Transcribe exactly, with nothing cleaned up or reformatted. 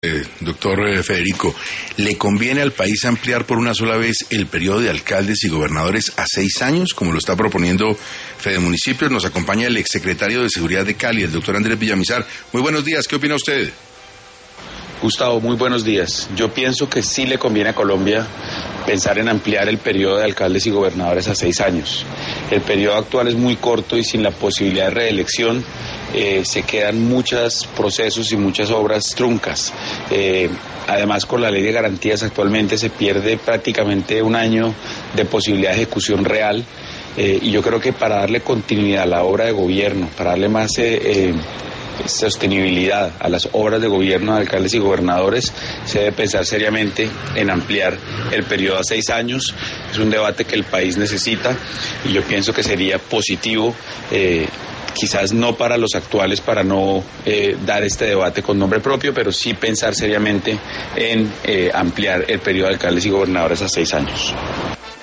Eh, doctor eh, Federico, ¿le conviene al país ampliar por una sola vez el periodo de alcaldes y gobernadores a seis años, como lo está proponiendo Fede Municipios? Nos acompaña el exsecretario de Seguridad de Cali, el doctor Andrés Villamizar. Muy buenos días, ¿qué opina usted? Gustavo, muy buenos días. Yo pienso que sí le conviene a Colombia pensar en ampliar el periodo de alcaldes y gobernadores a seis años. El periodo actual es muy corto y sin la posibilidad de reelección eh, se quedan muchos procesos y muchas obras truncas. Eh, además, con la ley de garantías actualmente se pierde prácticamente un año de posibilidad de ejecución real. Eh, y yo creo que para darle continuidad a la obra de gobierno, para darle más eh, eh, sostenibilidad a las obras de gobierno de alcaldes y gobernadores, se debe pensar seriamente en ampliar el periodo a seis años. Es un debate que el país necesita y yo pienso que sería positivo, eh, quizás no para los actuales, para no eh, dar este debate con nombre propio, pero sí pensar seriamente en eh, ampliar el periodo de alcaldes y gobernadores a seis años.